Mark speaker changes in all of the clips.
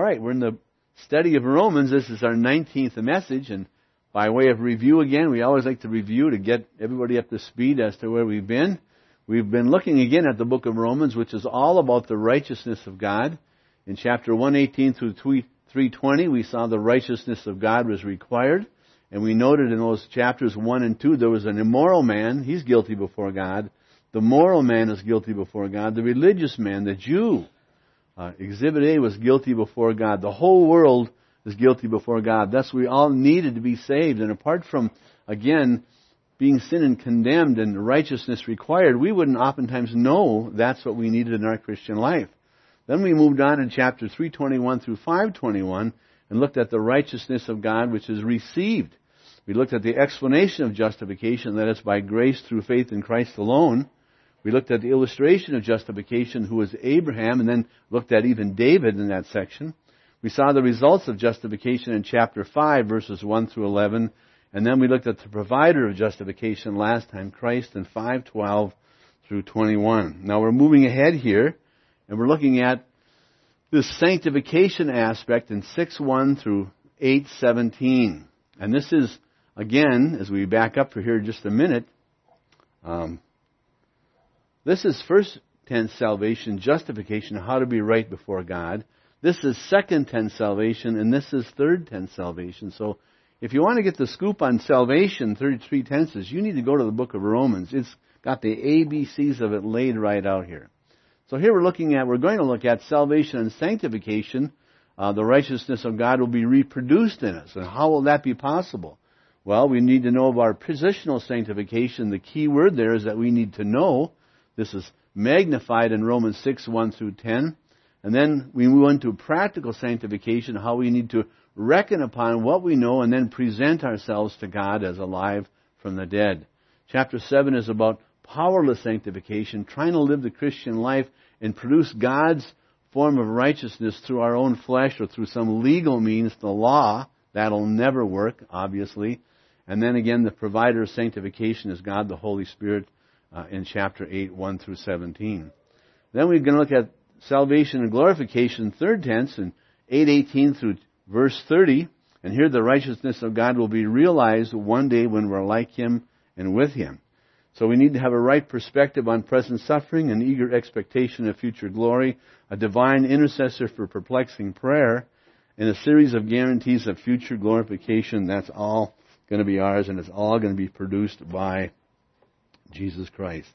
Speaker 1: right, we're in the study of Romans. This is our 19th message, and by way of review again, we always like to review to get everybody up to speed as to where we've been. We've been looking again at the book of Romans, which is all about the righteousness of God. In chapter 118 through 320, we saw the righteousness of God was required, and we noted in those chapters 1 and 2, there was an immoral man, he's guilty before God. The moral man is guilty before God. The religious man, the Jew, Exhibit A, was guilty before God. The whole world is guilty before God. Thus, we all needed to be saved. And apart from, again, being sin and condemned and righteousness required, we wouldn't oftentimes know that's what we needed in our Christian life. Then we moved on in chapter 321 through 521 and looked at the righteousness of God which is received. We looked at the explanation of justification, that is by grace through faith in Christ alone. We looked at the illustration of justification, who was Abraham, and then looked at even David in that section. We saw the results of justification in chapter 5, verses 1 through 11. And then we looked at the provider of justification last time, Christ, in 5:12 through 21. Now we're moving ahead here, and we're looking at this sanctification aspect in 6:1 through 8:17. And this is, again, as we back up for here just a minute, this is first tense salvation, justification, how to be right before God. This is second tense salvation, and this is third tense salvation. So if you want to get the scoop on salvation, 33 tenses, you need to go to the book of Romans. It's got the ABCs of it laid right out here. So here we're going to look at salvation and sanctification. The righteousness of God will be reproduced in us. And how will that be possible? Well, we need to know of our positional sanctification. The key word there is that we need to know. This is magnified in Romans 6:1 through 10. And then we move on to practical sanctification, how we need to reckon upon what we know and then present ourselves to God as alive from the dead. Chapter 7 is about powerless sanctification, trying to live the Christian life and produce God's form of righteousness through our own flesh or through some legal means, the law. That'll never work, obviously. And then again, the provider of sanctification is God, the Holy Spirit, in chapter 8, 1 through 17. Then we're going to look at salvation and glorification, third tense, in 8:18 through verse 30. And here the righteousness of God will be realized one day when we're like Him and with Him. So we need to have a right perspective on present suffering, an eager expectation of future glory, a divine intercessor for perplexing prayer, and a series of guarantees of future glorification. That's all going to be ours, and it's all going to be produced by Jesus Christ.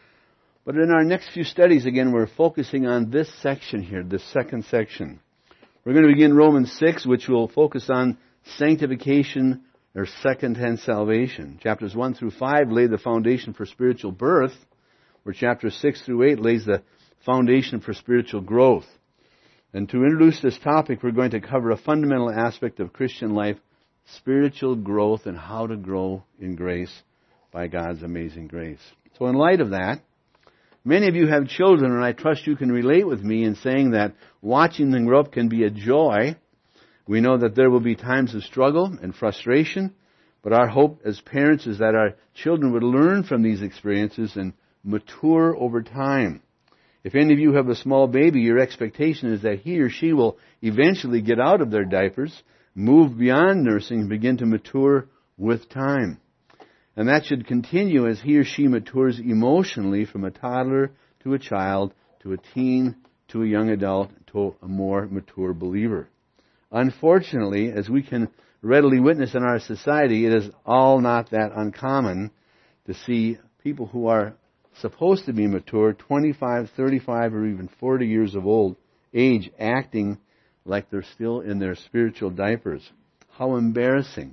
Speaker 1: But in our next few studies, again, we're focusing on this section here, this second section. We're going to begin Romans 6, which will focus on sanctification or second-hand salvation. Chapters 1 through 5 lay the foundation for spiritual birth, where chapters 6 through 8 lays the foundation for spiritual growth. And to introduce this topic, we're going to cover a fundamental aspect of Christian life, spiritual growth, and how to grow in grace by God's amazing grace. So in light of that, many of you have children, and I trust you can relate with me in saying that watching them grow up can be a joy. We know that there will be times of struggle and frustration, but our hope as parents is that our children would learn from these experiences and mature over time. If any of you have a small baby, your expectation is that he or she will eventually get out of their diapers, move beyond nursing, and begin to mature with time. And that should continue as he or she matures emotionally from a toddler to a child, to a teen, to a young adult, to a more mature believer. Unfortunately, as we can readily witness in our society, it is all not that uncommon to see people who are supposed to be mature, 25, 35, or even 40 years of age, acting like they're still in their spiritual diapers. How embarrassing.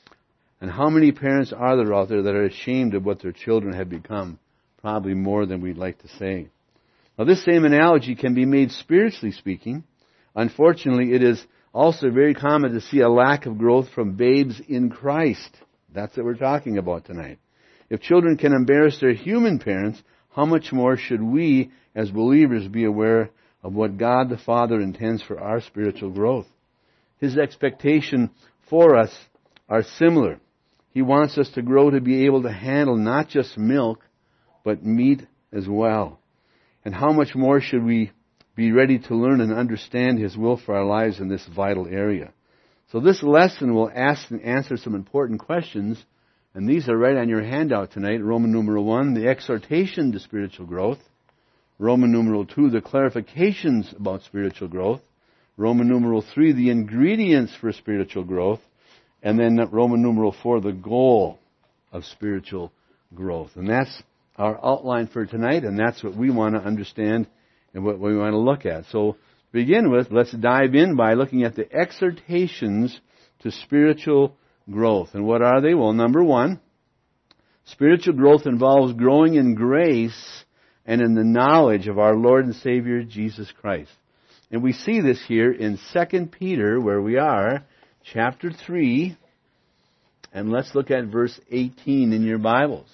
Speaker 1: And how many parents are there out there that are ashamed of what their children have become? Probably more than we'd like to say. Now, this same analogy can be made spiritually speaking. Unfortunately, it is also very common to see a lack of growth from babes in Christ. That's what we're talking about tonight. If children can embarrass their human parents, how much more should we, as believers, be aware of what God the Father intends for our spiritual growth? His expectation for us are similar. He wants us to grow to be able to handle not just milk, but meat as well. And how much more should we be ready to learn and understand His will for our lives in this vital area. So this lesson will ask and answer some important questions, and these are right on your handout tonight. Roman numeral 1, the exhortation to spiritual growth. Roman numeral 2, the clarifications about spiritual growth. Roman numeral 3, the ingredients for spiritual growth. And then Roman numeral 4, the goal of spiritual growth. And that's our outline for tonight, and that's what we want to understand and what we want to look at. So, to begin with, let's dive in by looking at the exhortations to spiritual growth. And what are they? Well, number 1, spiritual growth involves growing in grace and in the knowledge of our Lord and Savior, Jesus Christ. And we see this here in 2 Peter, where we are, chapter 3, and let's look at verse 18 in your Bibles.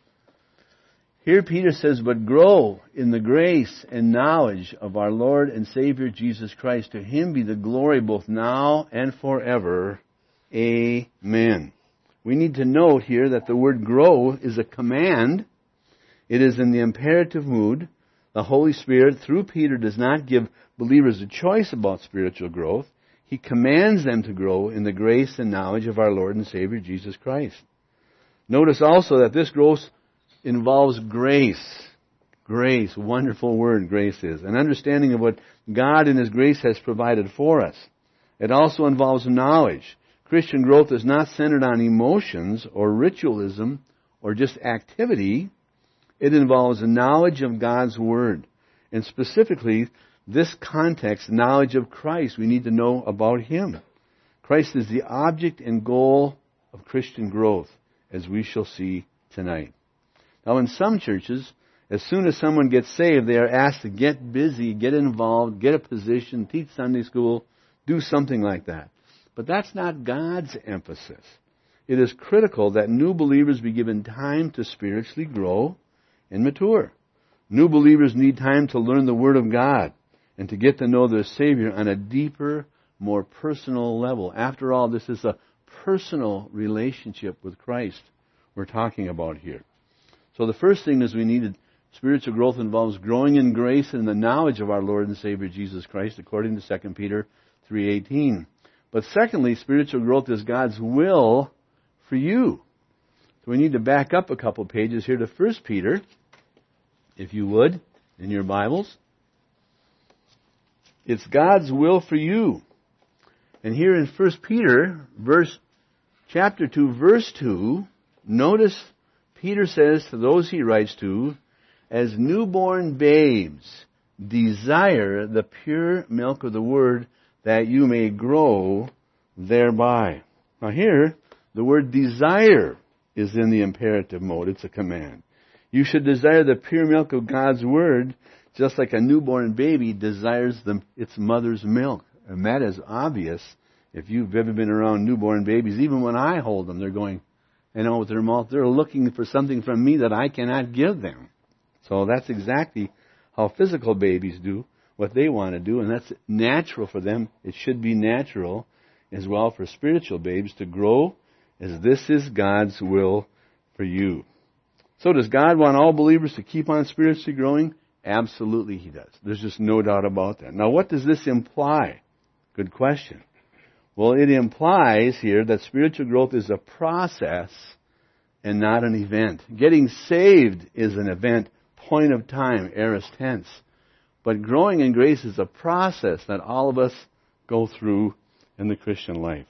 Speaker 1: Here Peter says, "But grow in the grace and knowledge of our Lord and Savior Jesus Christ. To Him be the glory both now and forever. Amen." We need to note here that the word grow is a command. It is in the imperative mood. The Holy Spirit, through Peter, does not give believers a choice about spiritual growth. He commands them to grow in the grace and knowledge of our Lord and Savior Jesus Christ. Notice also that this growth involves grace. Grace, wonderful word grace is. An understanding of what God in His grace has provided for us. It also involves knowledge. Christian growth is not centered on emotions or ritualism or just activity. It involves knowledge of God's Word. And specifically, this context, knowledge of Christ. We need to know about Him. Christ is the object and goal of Christian growth, as we shall see tonight. Now, in some churches, as soon as someone gets saved, they are asked to get busy, get involved, get a position, teach Sunday school, do something like that. But that's not God's emphasis. It is critical that new believers be given time to spiritually grow and mature. New believers need time to learn the Word of God and to get to know their Savior on a deeper, more personal level. After all, this is a personal relationship with Christ we're talking about here. So the first thing is we needed spiritual growth involves growing in grace and the knowledge of our Lord and Savior Jesus Christ, according to 2 Peter 3:18. But secondly, spiritual growth is God's will for you. So we need to back up a couple pages here to 1 Peter, if you would, in your Bibles. It's God's will for you. And here in 1 Peter, chapter 2, verse 2, notice Peter says to those he writes to, "As newborn babes, desire the pure milk of the Word, that you may grow thereby." Now here, the word desire is in the imperative mode. It's a command. You should desire the pure milk of God's Word, just like a newborn baby desires its mother's milk. And that is obvious if you've ever been around newborn babies. Even when I hold them, they're going, with their mouth, they're looking for something from me that I cannot give them. So that's exactly how physical babies do what they want to do, and that's natural for them. It should be natural as well for spiritual babes to grow, as this is God's will for you. So does God want all believers to keep on spiritually growing? Absolutely He does. There's just no doubt about that. Now, what does this imply? Good question. Well, it implies here that spiritual growth is a process and not an event. Getting saved is an event, point of time, aorist tense. But growing in grace is a process that all of us go through in the Christian life.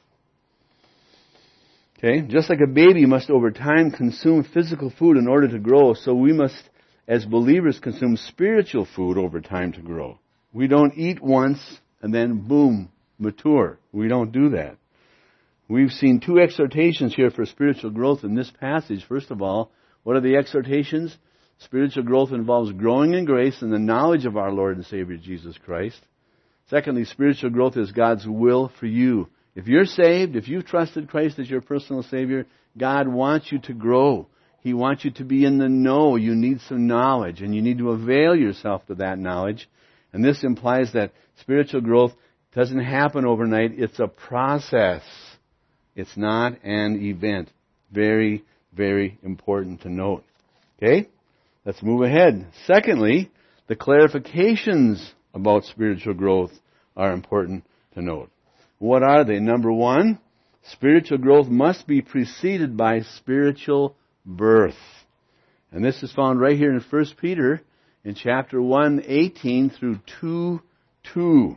Speaker 1: Okay? Just like a baby must over time consume physical food in order to grow, so we must, as believers, consume spiritual food over time to grow. We don't eat once and then, boom, mature. We don't do that. We've seen two exhortations here for spiritual growth in this passage. First of all, what are the exhortations? Spiritual growth involves growing in grace and the knowledge of our Lord and Savior Jesus Christ. Secondly, spiritual growth is God's will for you. If you're saved, if you've trusted Christ as your personal Savior, God wants you to grow. He wants you to be in the know. You need some knowledge, and you need to avail yourself to that knowledge. And this implies that spiritual growth doesn't happen overnight. It's a process. It's not an event. Very, very important to note. Okay? Let's move ahead. Secondly, the clarifications about spiritual growth are important to note. What are they? Number one, spiritual growth must be preceded by spiritual birth. And this is found right here in 1 Peter in chapter 1, 18 through 2:2.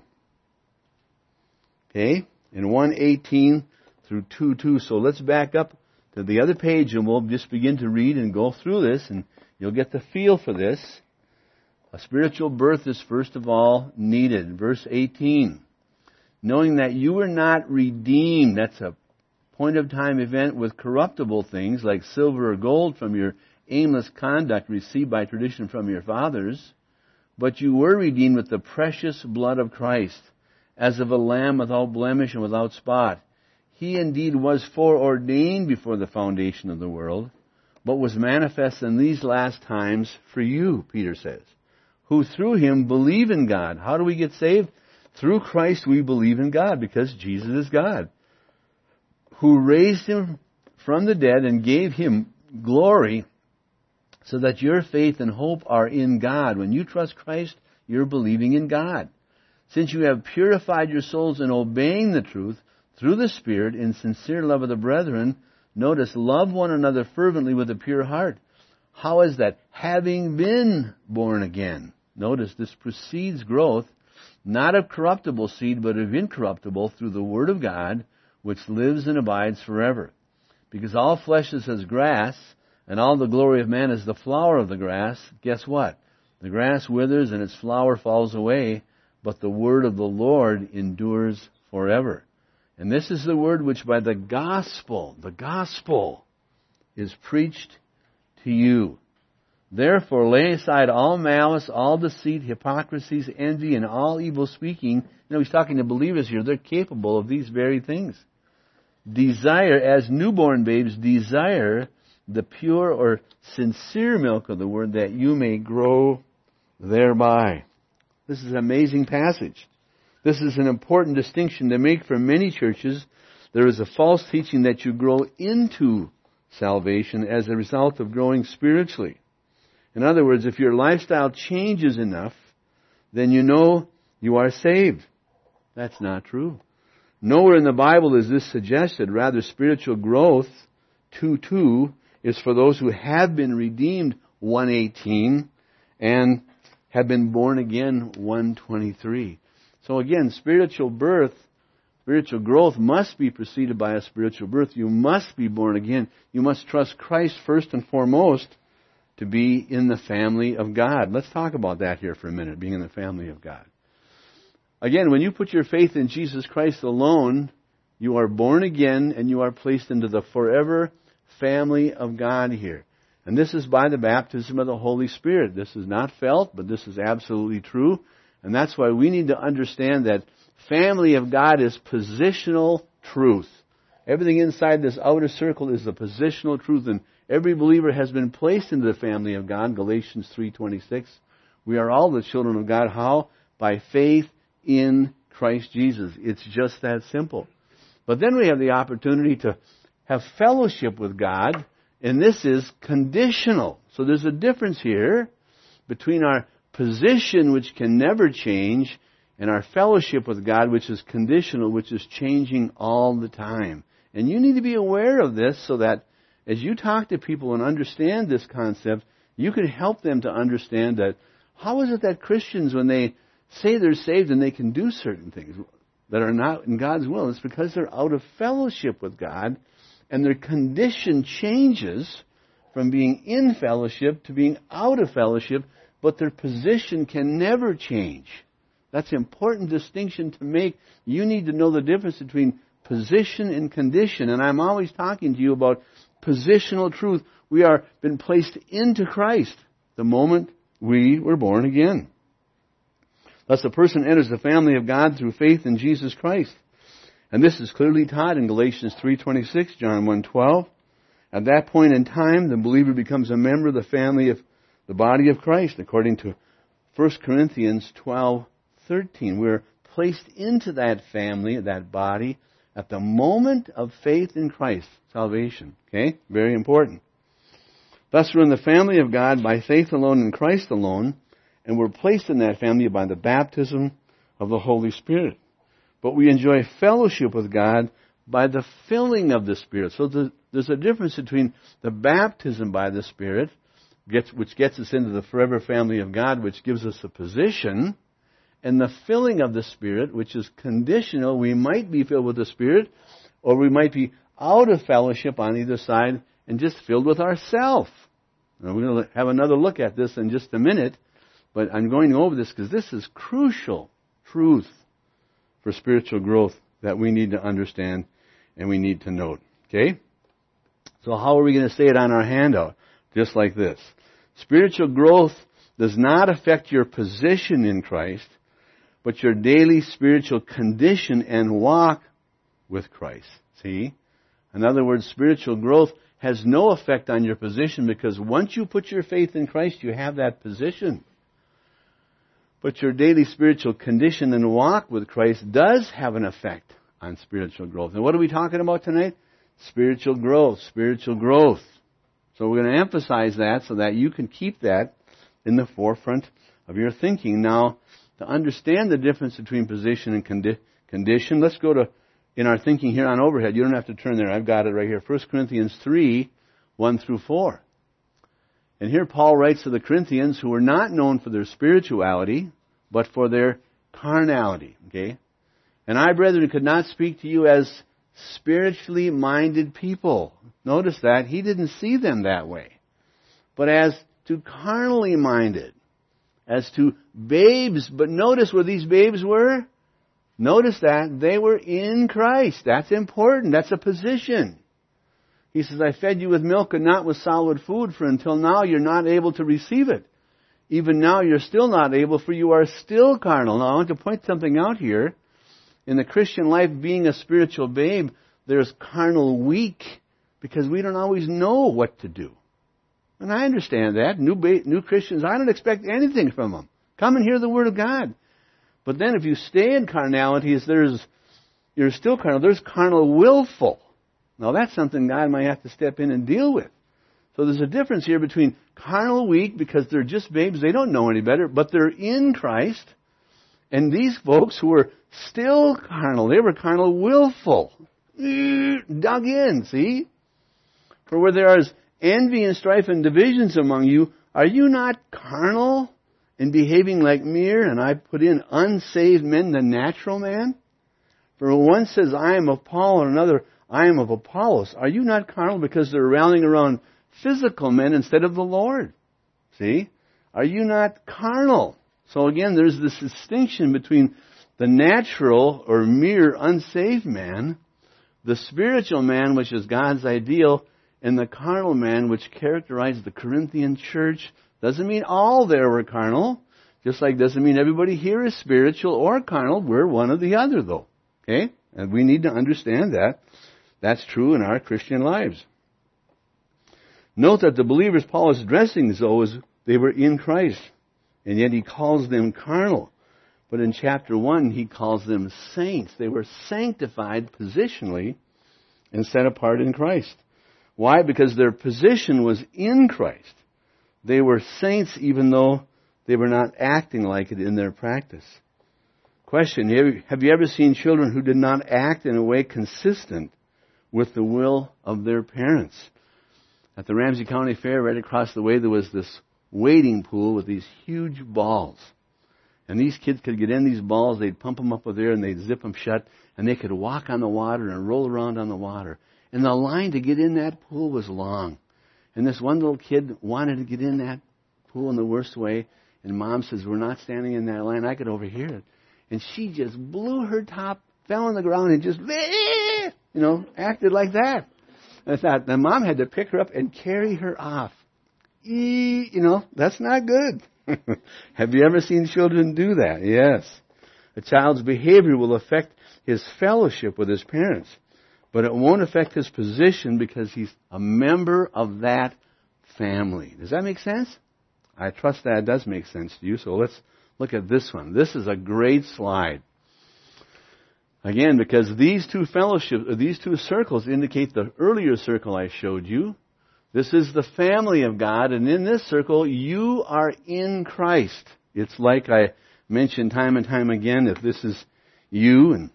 Speaker 1: Okay? In 1:18 through 2:2. So let's back up to the other page and we'll just begin to read and go through this and you'll get the feel for this. A spiritual birth is first of all needed. Verse 18. Knowing that you were not redeemed, that's a point of time event, with corruptible things like silver or gold from your aimless conduct received by tradition from your fathers, but you were redeemed with the precious blood of Christ, as of a lamb without blemish and without spot. He indeed was foreordained before the foundation of the world, but was manifest in these last times for you, Peter says, who through him believe in God. How do we get saved? Through Christ we believe in God, because Jesus is God, who raised him from the dead and gave him glory, so that your faith and hope are in God. When you trust Christ, you're believing in God. Since you have purified your souls in obeying the truth through the Spirit in sincere love of the brethren, notice, love one another fervently with a pure heart. How is that? Having been born again. Notice, this precedes growth, not of corruptible seed, but of incorruptible, through the Word of God, which lives and abides forever. Because all flesh is as grass, and all the glory of man is the flower of the grass. Guess what? The grass withers and its flower falls away, but the word of the Lord endures forever. And this is the word which by the gospel is preached to you. Therefore lay aside all malice, all deceit, hypocrisies, envy, and all evil speaking. He's talking to believers here. They're capable of these very things. Desire, as newborn babes, desire the pure or sincere milk of the Word, that you may grow thereby. This is an amazing passage. This is an important distinction to make for many churches. There is a false teaching that you grow into salvation as a result of growing spiritually. In other words, if your lifestyle changes enough, then you know you are saved. That's not true. Nowhere in the Bible is this suggested. Rather, spiritual growth, 2:2, is for those who have been redeemed, 1:18, and have been born again, 1:23. So again, spiritual growth must be preceded by a spiritual birth. You must be born again. You must trust Christ first and foremost to be in the family of God. Let's talk about that here for a minute, being in the family of God. Again, when you put your faith in Jesus Christ alone, you are born again and you are placed into the forever family of God here. And this is by the baptism of the Holy Spirit. This is not felt, but this is absolutely true. And that's why we need to understand that family of God is positional truth. Everything inside this outer circle is the positional truth, and every believer has been placed into the family of God. Galatians 3:26. We are all the children of God. How? By faith in Christ Jesus. It's just that simple. But then we have the opportunity to have fellowship with God, and this is conditional. So there's a difference here between our position, which can never change, and our fellowship with God, which is conditional, which is changing all the time. And you need to be aware of this so that as you talk to people and understand this concept, you can help them to understand that how is it that Christians, when they say they're saved and they can do certain things that are not in God's will, it's because they're out of fellowship with God, and their condition changes from being in fellowship to being out of fellowship, but their position can never change. That's an important distinction to make. You need to know the difference between position and condition. And I'm always talking to you about positional truth. We are been placed into Christ the moment we were born again. Thus a person enters the family of God through faith in Jesus Christ. And this is clearly taught in Galatians 3:26, John 1:12. At that point in time, the believer becomes a member of the family of the body of Christ, according to 1 Corinthians 12:13. We're placed into that family, that body, at the moment of faith in Christ, salvation. Okay? Very important. Thus we're in the family of God by faith alone in Christ alone, and we're placed in that family by the baptism of the Holy Spirit. But we enjoy fellowship with God by the filling of the Spirit. So there's a difference between the baptism by the Spirit, which gets us into the forever family of God, which gives us a position, and the filling of the Spirit, which is conditional. We might be filled with the Spirit, or we might be out of fellowship on either side and just filled with ourself. Now, we're going to have another look at this in just a minute, but I'm going over this because this is crucial truth for spiritual growth that we need to understand and we need to note. Okay? So how are we going to say it on our handout? Just like this. Spiritual growth does not affect your position in Christ, but your daily spiritual condition and walk with Christ. See? In other words, spiritual growth has no effect on your position, because once you put your faith in Christ, you have that position. But your daily spiritual condition and walk with Christ does have an effect on spiritual growth. And what are we talking about tonight? Spiritual growth, spiritual growth. So we're going to emphasize that so that you can keep that in the forefront of your thinking. Now, to understand the difference between position and condition, let's go to, in our thinking here on overhead, you don't have to turn there, I've got it right here, 1 Corinthians 3, 1 through 4. And here Paul writes to the Corinthians who were not known for their spirituality, but for their carnality. Okay? And I, brethren, could not speak to you as spiritually minded people. Notice that. He didn't see them that way. But as to carnally minded. As to babes. But notice where these babes were. Notice that. They were in Christ. That's important. That's a position. He says, I fed you with milk and not with solid food, for until now you're not able to receive it. Even now you're still not able, for you are still carnal. Now I want to point something out here. In the Christian life, being a spiritual babe, there's carnal weak, because we don't always know what to do. And I understand that. New Christians, I don't expect anything from them. Come and hear the Word of God. But then if you stay in carnality, you're still carnal. There's carnal willful. Now that's something God might have to step in and deal with. So there's a difference here between carnal weak, because they're just babes, they don't know any better, but they're in Christ. And these folks who were still carnal, they were carnal willful. Dug in, see? For where there is envy and strife and divisions among you, are you not carnal and behaving like mere, and I put in unsaved men, the natural man? For one says, I am of Paul, and another, I am of Apollos. Are you not carnal because they're rallying around physical men instead of the Lord? See? Are you not carnal? So again, there's this distinction between the natural or mere unsaved man, the spiritual man, which is God's ideal, and the carnal man, which characterized the Corinthian church. Doesn't mean all there were carnal, just like doesn't mean everybody here is spiritual or carnal. We're one or the other, though. Okay? And we need to understand that. That's true in our Christian lives. Note that the believers Paul is addressing, though, is they were in Christ. And yet he calls them carnal. But in chapter 1, he calls them saints. They were sanctified positionally and set apart in Christ. Why? Because their position was in Christ. They were saints even though they were not acting like it in their practice. Question, have you ever seen children who did not act in a way consistent with the will of their parents? At the Ramsey County Fair, right across the way, there was this wading pool with these huge balls. And these kids could get in these balls, they'd pump them up with air, and they'd zip them shut, and they could walk on the water and roll around on the water. And the line to get in that pool was long. And this one little kid wanted to get in that pool in the worst way, and Mom says, we're not standing in that line. I could overhear it. And she just blew her top, fell on the ground, and just, acted like that. And I thought, the mom had to pick her up and carry her off. That's not good. Have you ever seen children do that? Yes. A child's behavior will affect his fellowship with his parents, but it won't affect his position because he's a member of that family. Does that make sense? I trust that does make sense to you, so let's look at this one. This is a great slide. Again, because these two circles indicate the earlier circle I showed you. This is the family of God, and in this circle, you are in Christ. It's like I mentioned time and time again, if this is you and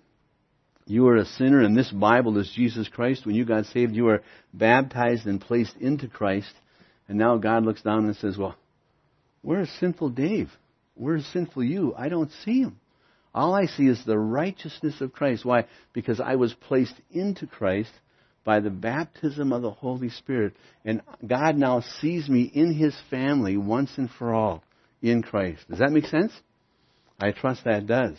Speaker 1: you are a sinner and this Bible is Jesus Christ, when you got saved, you are baptized and placed into Christ. And now God looks down and says, well, where's sinful Dave? Where's sinful you? I don't see him. All I see is the righteousness of Christ. Why? Because I was placed into Christ by the baptism of the Holy Spirit. And God now sees me in His family once and for all in Christ. Does that make sense? I trust that does.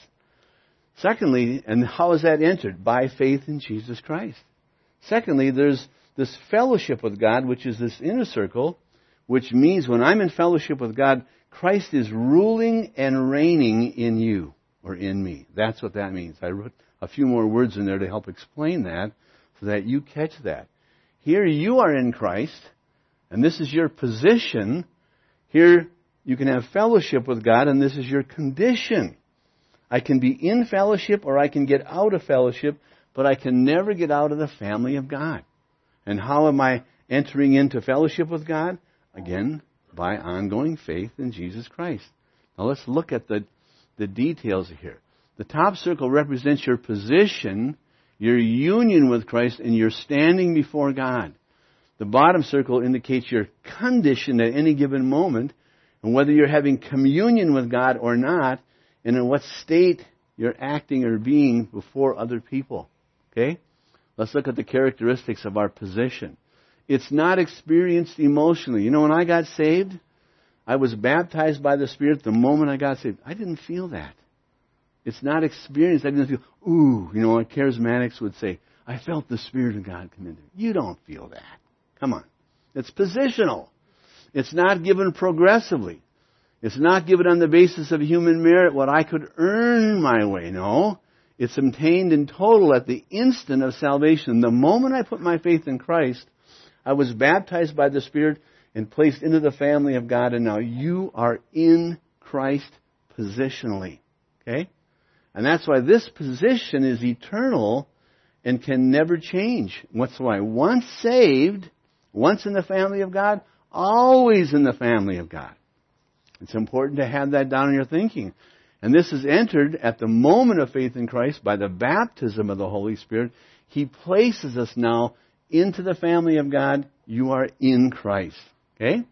Speaker 1: Secondly, and how is that entered? By faith in Jesus Christ. Secondly, there's this fellowship with God, which is this inner circle, which means when I'm in fellowship with God, Christ is ruling and reigning in you or in me. That's what that means. I wrote a few more words in there to help explain that so that you catch that. Here you are in Christ, and this is your position. Here you can have fellowship with God, and this is your condition. I can be in fellowship or I can get out of fellowship, but I can never get out of the family of God. And how am I entering into fellowship with God? Again, by ongoing faith in Jesus Christ. Now let's look at the details here. The top circle represents your position, your union with Christ, and your standing before God. The bottom circle indicates your condition at any given moment, and whether you're having communion with God or not, and in what state you're acting or being before other people. Okay? Let's look at the characteristics of our position. It's not experienced emotionally. You know, when I got saved, I was baptized by the Spirit the moment I got saved. I didn't feel that. It's not experienced. I didn't feel, ooh, you know, what charismatics would say, I felt the Spirit of God come into me. You don't feel that. Come on. It's positional. It's not given progressively. It's not given on the basis of human merit, what I could earn my way. No. It's obtained in total at the instant of salvation. The moment I put my faith in Christ, I was baptized by the Spirit and placed into the family of God, and now you are in Christ positionally. Okay? And that's why this position is eternal and can never change. What's why? Once saved, once in the family of God, always in the family of God. It's important to have that down in your thinking. And this is entered at the moment of faith in Christ by the baptism of the Holy Spirit. He places us now into the family of God. You are in Christ. Okay?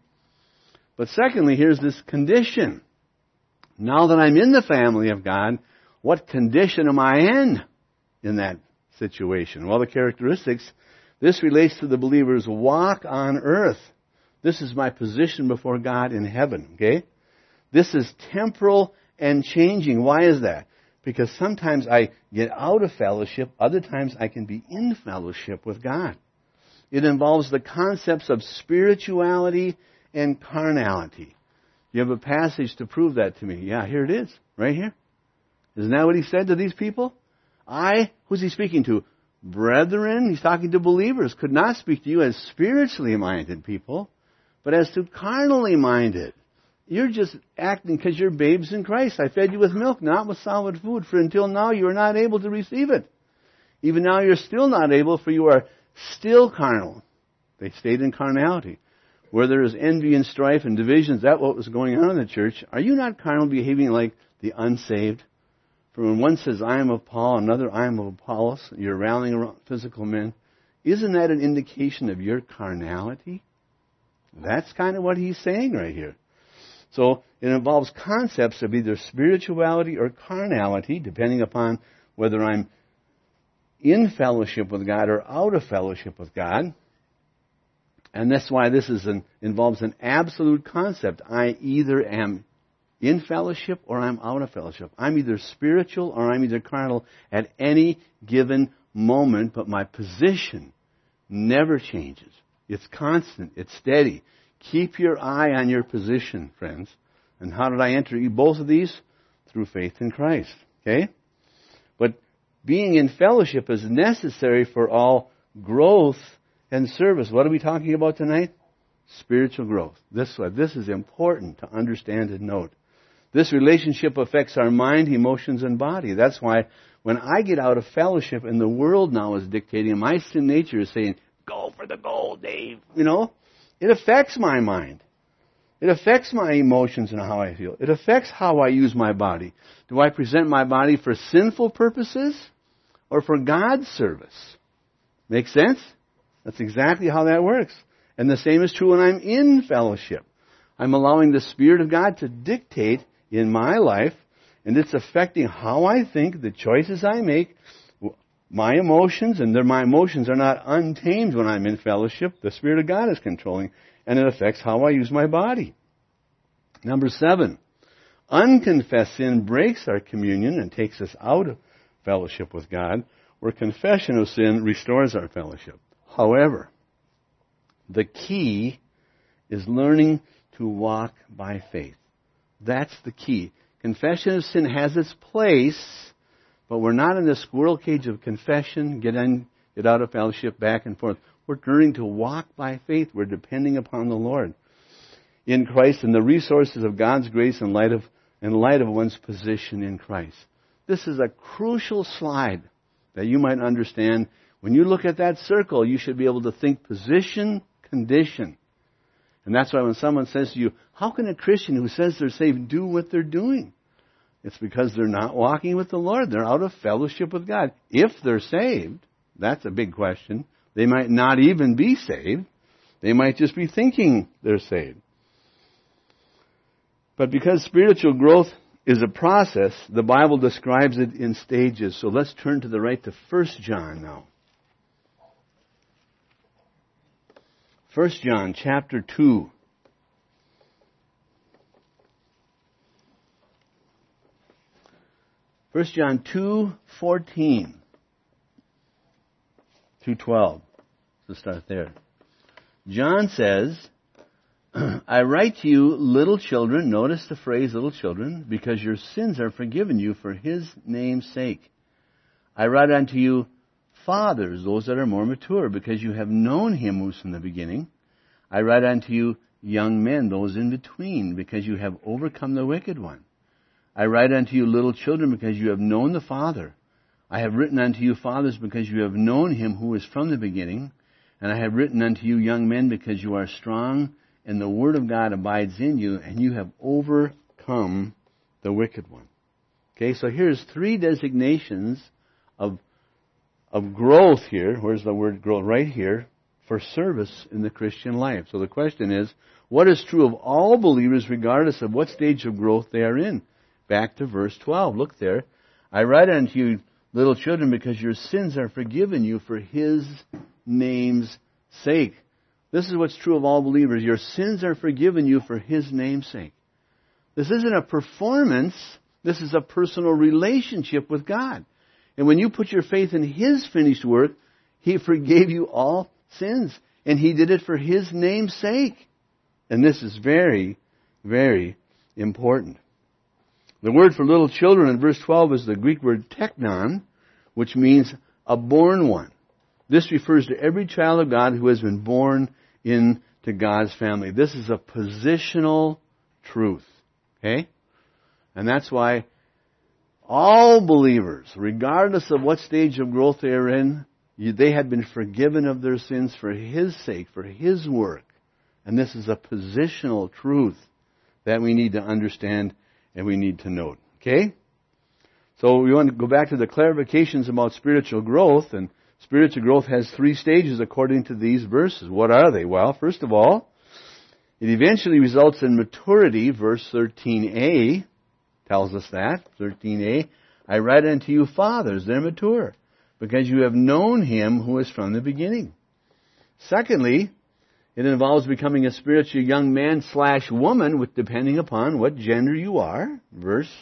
Speaker 1: But secondly, here's this condition. Now that I'm in the family of God, what condition am I in that situation? Well, the characteristics, this relates to the believer's walk on earth. This is my position before God in heaven. Okay? This is temporal and changing. Why is that? Because sometimes I get out of fellowship, other times I can be in fellowship with God. It involves the concepts of spirituality and carnality. You have a passage to prove that to me. Yeah, here it is, right here. Isn't that what he said to these people? Who's he speaking to? Brethren, he's talking to believers, could not speak to you as spiritually minded people, but as to carnally minded. You're just acting because you're babes in Christ. I fed you with milk, not with solid food, for until now you are not able to receive it. Even now you're still not able, for you are still carnal. They stayed in carnality. Where there is envy and strife and divisions, that's what was going on in the church. Are you not carnal, behaving like the unsaved? For when one says, I am of Paul, another, I am of Apollos, you're rallying around physical men, isn't that an indication of your carnality? That's kind of what he's saying right here. So it involves concepts of either spirituality or carnality, depending upon whether I'm in fellowship with God or out of fellowship with God. And that's why this involves an absolute concept. I either am in fellowship or I'm out of fellowship. I'm either spiritual or I'm either carnal at any given moment, but my position never changes. It's constant. It's steady. Keep your eye on your position, friends. And how did I enter both of these? Through faith in Christ. Okay? But being in fellowship is necessary for all growth and service. What are we talking about tonight? Spiritual growth. This is important to understand and note. This relationship affects our mind, emotions, and body. That's why when I get out of fellowship and the world now is dictating, my sin nature is saying, go for the gold, Dave. You know? It affects my mind. It affects my emotions and how I feel. It affects how I use my body. Do I present my body for sinful purposes or for God's service? Make sense? That's exactly how that works. And the same is true when I'm in fellowship. I'm allowing the Spirit of God to dictate in my life, and it's affecting how I think, the choices I make, my emotions, and my emotions are not untamed when I'm in fellowship. The Spirit of God is controlling, and it affects how I use my body. Number 7, unconfessed sin breaks our communion and takes us out of fellowship with God, where confession of sin restores our fellowship. However, the key is learning to walk by faith. That's the key. Confession of sin has its place, but we're not in the squirrel cage of confession, get out of fellowship, back and forth. We're learning to walk by faith. We're depending upon the Lord in Christ and the resources of God's grace in light of one's position in Christ. This is a crucial slide that you might understand. When you look at that circle, you should be able to think position, condition. And that's why when someone says to you, how can a Christian who says they're saved do what they're doing? It's because they're not walking with the Lord. They're out of fellowship with God. If they're saved, that's a big question. They might not even be saved. They might just be thinking they're saved. But because spiritual growth is a process, the Bible describes it in stages. So let's turn to the right to 1 John now. 1 John chapter 2. First John 2:14 to 12. Let's start there. John says, I write to you, little children, notice the phrase little children, because your sins are forgiven you for His name's sake. I write unto you, fathers, those that are more mature, because you have known Him who's from the beginning. I write unto you, young men, those in between, because you have overcome the wicked one. I write unto you, little children, because you have known the Father. I have written unto you, fathers, because you have known Him who is from the beginning. And I have written unto you, young men, because you are strong, and the Word of God abides in you, and you have overcome the wicked one. Okay, so here's 3 designations of growth here. Where's the word growth? Right here, for service in the Christian life. So the question is, what is true of all believers regardless of what stage of growth they are in? Back to verse 12. Look there. I write unto you, little children, because your sins are forgiven you for His name's sake. This is what's true of all believers. Your sins are forgiven you for His name's sake. This isn't a performance. This is a personal relationship with God. And when you put your faith in His finished work, He forgave you all sins. And He did it for His name's sake. And this is very, very important. The word for little children in verse 12 is the Greek word teknon, which means a born one. This refers to every child of God who has been born into God's family. This is a positional truth. Okay? And that's why all believers, regardless of what stage of growth they are in, they had been forgiven of their sins for His sake, for His work. And this is a positional truth that we need to understand and we need to note. Okay? So we want to go back to the clarifications about spiritual growth. And spiritual growth has 3 stages according to these verses. What are they? Well, first of all, it eventually results in maturity. Verse 13a tells us that. 13a, I write unto you, fathers, they're mature, because you have known Him who is from the beginning. Secondly, it involves becoming a spiritual young man / woman, with depending upon what gender you are. Verse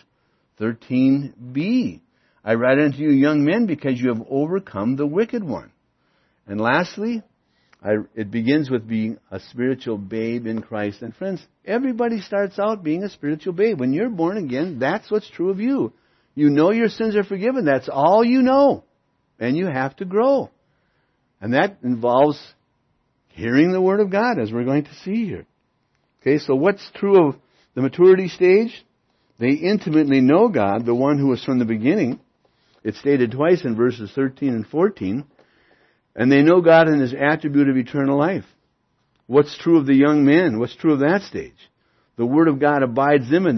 Speaker 1: 13b. I write unto you, young men, because you have overcome the wicked one. And lastly, it begins with being a spiritual babe in Christ. And friends, everybody starts out being a spiritual babe. When you're born again, that's what's true of you. You know your sins are forgiven. That's all you know. And you have to grow. And that involves hearing the Word of God, as we're going to see here. Okay, so what's true of the maturity stage? They intimately know God, the one who was from the beginning. It's stated twice in verses 13 and 14. And they know God in His attribute of eternal life. What's true of the young men? What's true of that stage? the Word of God abides in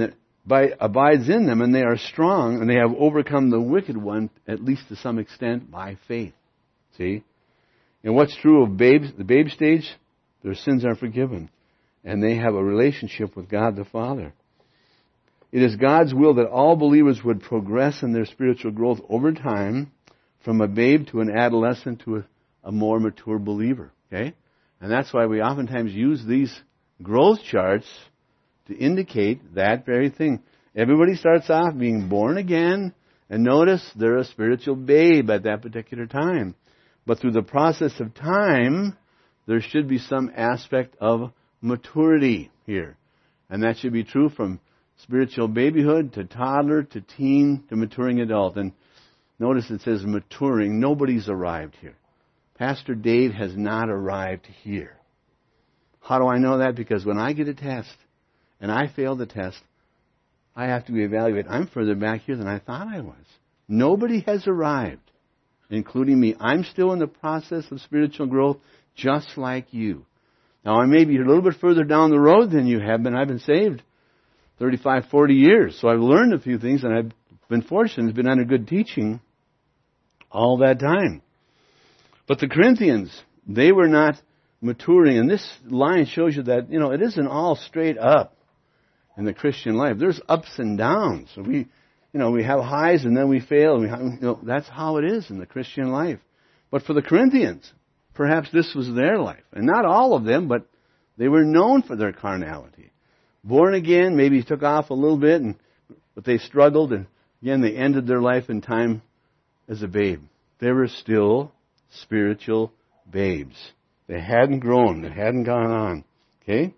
Speaker 1: them, and they are strong, and they have overcome the wicked one, at least to some extent, by faith. See? And what's true of babes, the babe stage? Their sins are forgiven, and they have a relationship with God the Father. It is God's will that all believers would progress in their spiritual growth over time, from a babe to an adolescent to a more mature believer. Okay? And that's why we oftentimes use these growth charts to indicate that very thing. Everybody starts off being born again, and notice they're a spiritual babe at that particular time. But through the process of time, there should be some aspect of maturity here. And that should be true from spiritual babyhood to toddler to teen to maturing adult. And notice it says maturing. Nobody's arrived here. Pastor Dave has not arrived here. How do I know that? Because when I get a test and I fail the test, I have to be evaluated. I'm further back here than I thought I was. Nobody has arrived, including me. I'm still in the process of spiritual growth, just like you. Now, I may be a little bit further down the road than you have been. I've been saved 35, 40 years. So I've learned a few things, and I've been fortunate, been under good teaching all that time. But the Corinthians, they were not maturing. And this line shows you that, it isn't all straight up in the Christian life. There's ups and downs. So we have highs and then we fail. That's how it is in the Christian life. But for the Corinthians, perhaps this was their life. And not all of them, but they were known for their carnality. Born again, maybe took off a little bit, but they struggled, and again, they ended their life in time as a babe. They were still spiritual babes. They hadn't grown. They hadn't gone on. Okay?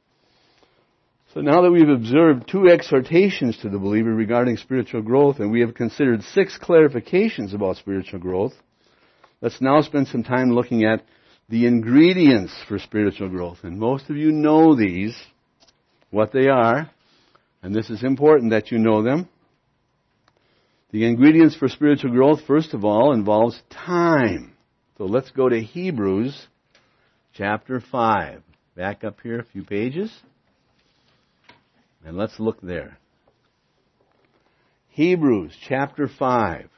Speaker 1: So now that we've observed 2 exhortations to the believer regarding spiritual growth, and we have considered 6 clarifications about spiritual growth, let's now spend some time looking at the ingredients for spiritual growth. And most of you know these, what they are, and this is important that you know them. The ingredients for spiritual growth, first of all, involves time. So let's go to Hebrews chapter 5. Back up here a few pages. And let's look there. Hebrews chapter 5.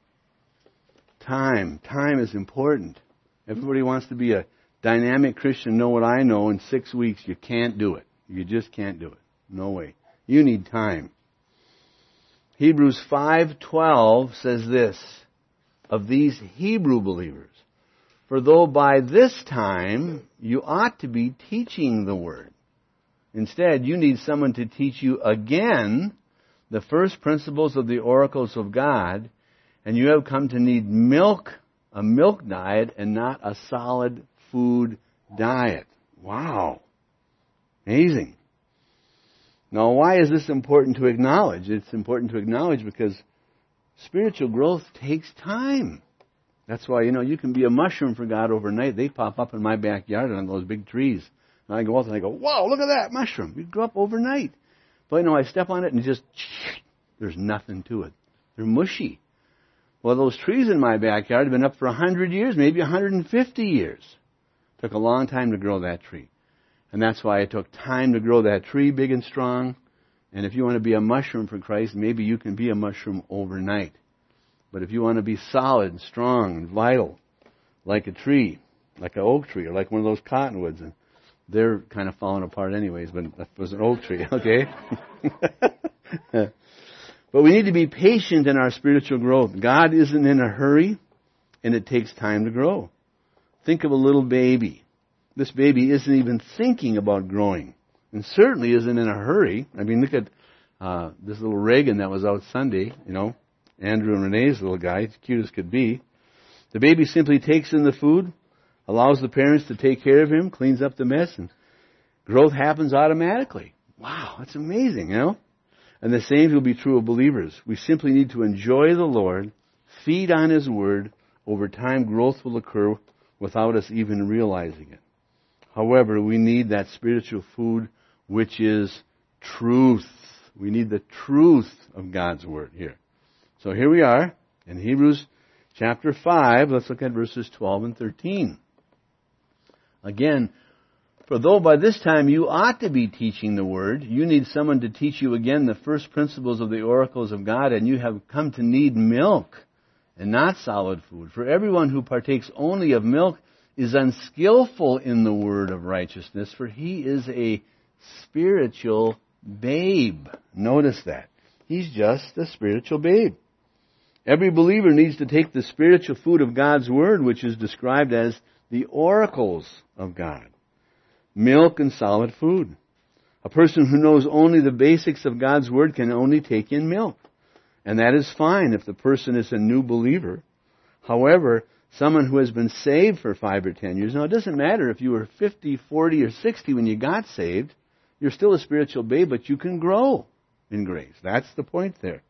Speaker 1: Time. Time is important. Everybody wants to be a dynamic Christian, know what I know. In 6 weeks, you can't do it. You just can't do it. No way. You need time. Hebrews 5:12 says this, of these Hebrew believers, for though by this time you ought to be teaching the word, instead you need someone to teach you again the first principles of the oracles of God, and you have come to need milk, a milk diet, and not a solid food diet. Wow. Amazing. Now, why is this important to acknowledge? It's important to acknowledge because spiritual growth takes time. That's why, you can be a mushroom for God overnight. They pop up in my backyard on those big trees. And I go out and I go, wow, look at that mushroom. It grew up overnight. But, I step on it and there's nothing to it. They're mushy. Well, those trees in my backyard have been up for 100 years, maybe 150 years. Took a long time to grow that tree. And that's why it took time to grow that tree big and strong. And if you want to be a mushroom for Christ, maybe you can be a mushroom overnight. But if you want to be solid and strong and vital, like a tree, like an oak tree, or like one of those cottonwoods, and they're kind of falling apart anyways, but that was an oak tree, okay? But we need to be patient in our spiritual growth. God isn't in a hurry, and it takes time to grow. Think of a little baby. This baby isn't even thinking about growing, and certainly isn't in a hurry. I mean, look at this little Reagan that was out Sunday, Andrew and Renee's little guy, as cute as could be. The baby simply takes in the food, allows the parents to take care of him, cleans up the mess, and growth happens automatically. Wow, that's amazing, And the same will be true of believers. We simply need to enjoy the Lord, feed on His Word. Over time, growth will occur without us even realizing it. However, we need that spiritual food, which is truth. We need the truth of God's Word here. So here we are in Hebrews chapter 5. Let's look at verses 12 and 13. Again, For though by this time you ought to be teaching the Word, you need someone to teach you again the first principles of the oracles of God, and you have come to need milk and not solid food. For everyone who partakes only of milk is unskillful in the word of righteousness, for he is a spiritual babe. Notice that. He's just a spiritual babe. Every believer needs to take the spiritual food of God's Word, which is described as the oracles of God. Milk and solid food. A person who knows only the basics of God's Word can only take in milk. And that is fine if the person is a new believer. However, someone who has been saved for 5 or 10 years, now it doesn't matter if you were 50, 40, or 60 when you got saved, you're still a spiritual babe, but you can grow in grace. That's the point there.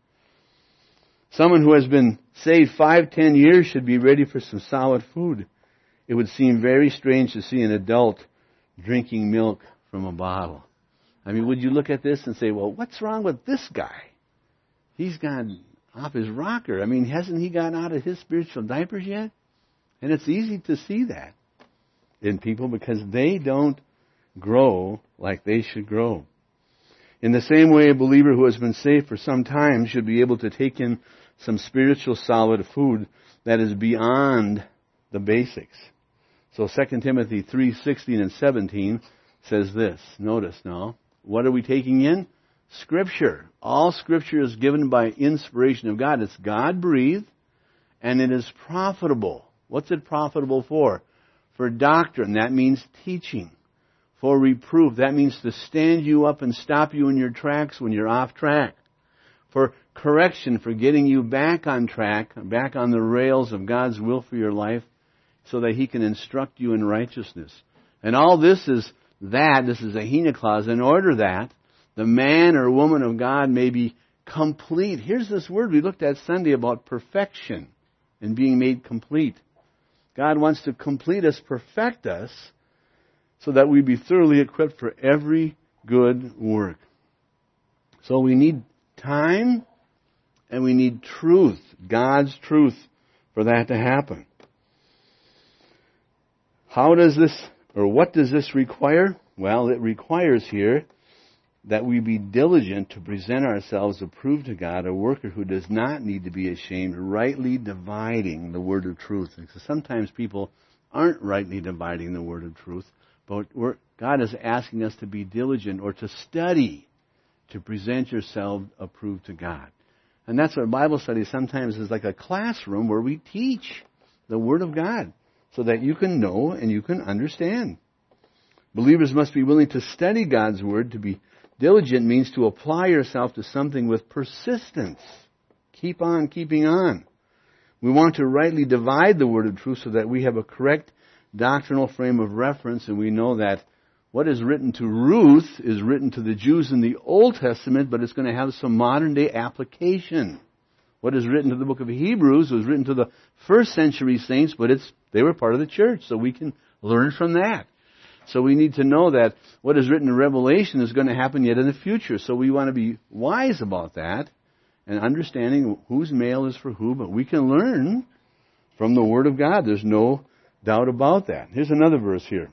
Speaker 1: Someone who has been saved 5, 10 years should be ready for some solid food. It would seem very strange to see an adult drinking milk from a bottle. I mean, would you look at this and say, well, what's wrong with this guy? He's gone off his rocker. I mean, hasn't he gotten out of his spiritual diapers yet? And it's easy to see that in people because they don't grow like they should grow. In the same way, a believer who has been saved for some time should be able to take in some spiritual solid food that is beyond the basics. So 2 Timothy 3:16 and 17 says this. Notice now, what are we taking in? Scripture. All Scripture is given by inspiration of God. It's God-breathed, and it is profitable. What's it profitable for? For doctrine. That means teaching. For reproof. That means to stand you up and stop you in your tracks when you're off track. For correction, for getting you back on track, back on the rails of God's will for your life, so that He can instruct you in righteousness. And all this is a hina clause, in order that the man or woman of God may be complete. Here's this word we looked at Sunday about perfection and being made complete. God wants to complete us, perfect us, so that we be thoroughly equipped for every good work. So we need time and we need truth, God's truth, for that to happen. How does this, or what does this require? Well, it requires here that we be diligent to present ourselves approved to God, a worker who does not need to be ashamed, rightly dividing the word of truth. Because sometimes people aren't rightly dividing the word of truth, but God is asking us to be diligent or to study to present yourself approved to God. And that's what Bible study sometimes is like a classroom where we teach the Word of God so that you can know and you can understand. Believers must be willing to study God's Word. To be diligent means to apply yourself to something with persistence. Keep on keeping on. We want to rightly divide the word of truth so that we have a correct doctrinal frame of reference, and we know that what is written to Ruth is written to the Jews in the Old Testament, but it's going to have some modern day application. What is written to the book of Hebrews was written to the first century saints, but they were part of the church, so we can learn from that. So we need to know that what is written in Revelation is going to happen yet in the future. So we want to be wise about that and understanding whose mail is for who, but we can learn from the Word of God. There's no doubt about that. Here's another verse here.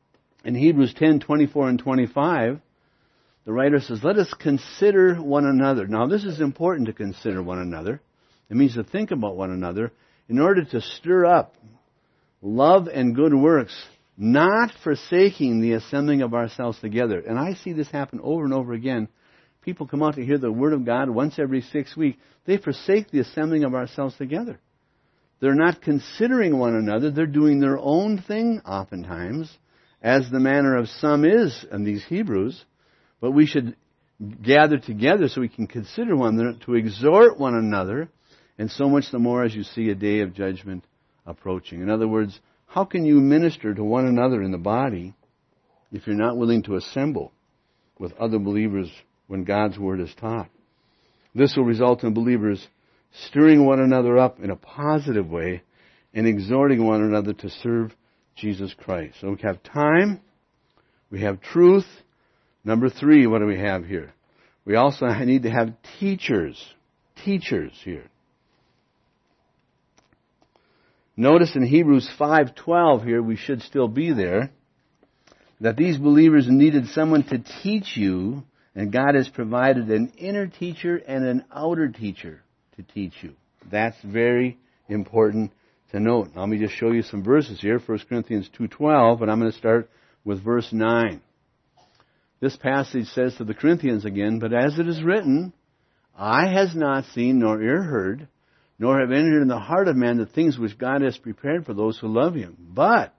Speaker 1: In Hebrews 10:24 and 25, the writer says, let us consider one another. Now this is important to consider one another. It means to think about one another in order to stir up love and good works, not forsaking the assembling of ourselves together. And I see this happen over and over again. People come out to hear the Word of God once every 6 weeks. They forsake the assembling of ourselves together. They're not considering one another. They're doing their own thing oftentimes, as the manner of some is in these Hebrews. But we should gather together so we can consider one another, to exhort one another, and so much the more as you see a day of judgment approaching. In other words, how can you minister to one another in the body if you're not willing to assemble with other believers when God's Word is taught? This will result in believers stirring one another up in a positive way and exhorting one another to serve Jesus Christ. So we have time, we have truth. Number 3, what do we have here? We also need to have teachers. Teachers here. Notice in Hebrews 5:12 here, we should still be there. that these believers needed someone to teach you, and God has provided an inner teacher and an outer teacher to teach you. That's very important to note. Let me just show you some verses here. 1 Corinthians 2:12, and I'm going to start with verse 9. This passage says to the Corinthians again, "But as it is written, eye has not seen, nor ear heard, nor have entered in the heart of man the things which God has prepared for those who love Him. But